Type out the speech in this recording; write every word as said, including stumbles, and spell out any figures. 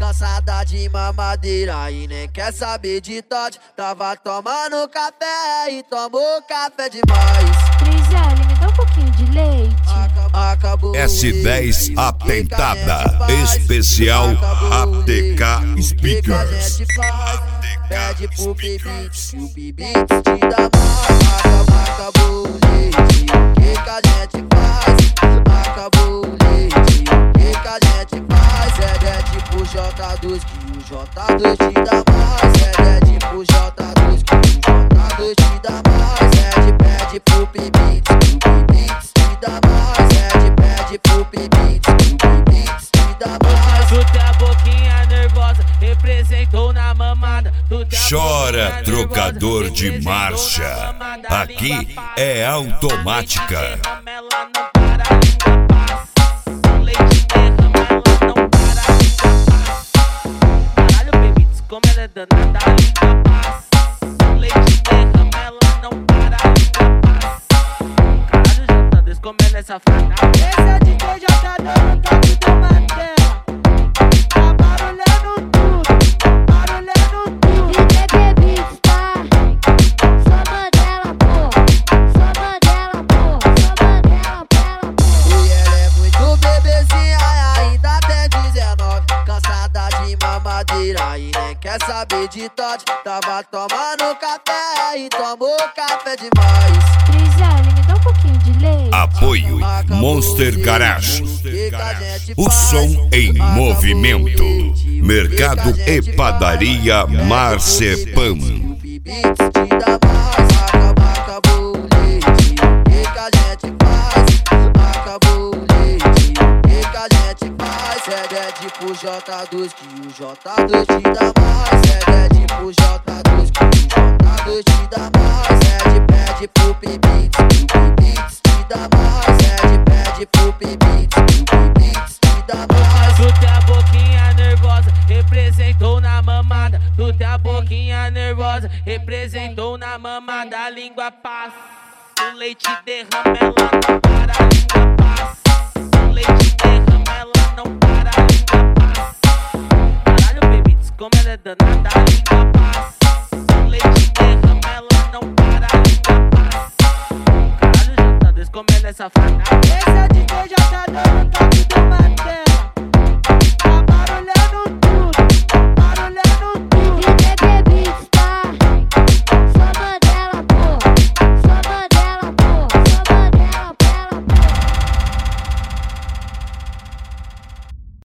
cansada de mamadeira e nem quer saber de Todd. Tava tomando café e tomou café demais. três L, me dá um pouquinho de leite. Acabou S dez Atentada Especial A T K Speakers. Pede pro P-Beats e o P-Beats te dá mais. Acabou o leite, o que que a gente faz? Acabou o leite, o que que a gente faz? É, é tipo J dois que o J dois te dá mais. É, é tipo J dois que o J dois te dá mais. Pede, pede pro P-Beats e o P-Beats te dá mais. Pede, pede pro P-Beats e o P-Beats te dá mais. Tu tem a boquinha nervosa, representou na mamada. Chora, trocador de marcha. Aqui é automática. Caralho, baby, como ela é danada, a língua passa. Leite derrama, ela não para, a língua passa. Caralho, J dois, como ela é safada. Esse é o D J J dois no toque do Mandela. Tá barulhando tudo, barulhando tudo. D J P-Beats, tá? Sou Mandela, pô. Sou Mandela, pô. Sou Mandela, pela, pô. E ela é muito bebezinha, ainda tem dezenove. Cansada de mamadeira e nem quer saber de Todd. Tava tomando café e tomou café demais. três L, me dá um pouquinho de leite. Apoio Monster Garage. O som em movimento. Mercado e Padaria Marcepam. O P-Beats te dá mais. Acabou o leite, o que que a gente faz? Acabou o leite, o que que a gente faz? É, é tipo J dois que o J dois te dá mais. É, é tipo J dois que o J dois te dá mais. Pede, pede pro P-Beats e o P-Beats te dá mais. Pede, pede pro P-Beats e o P-Beats te dá mais. Tu tem a boquinha nervosa, representou na mamada. Tu tem a boquinha nervosa, representou na mamada. A língua passa, o leite derrama, ela não para, a língua passa.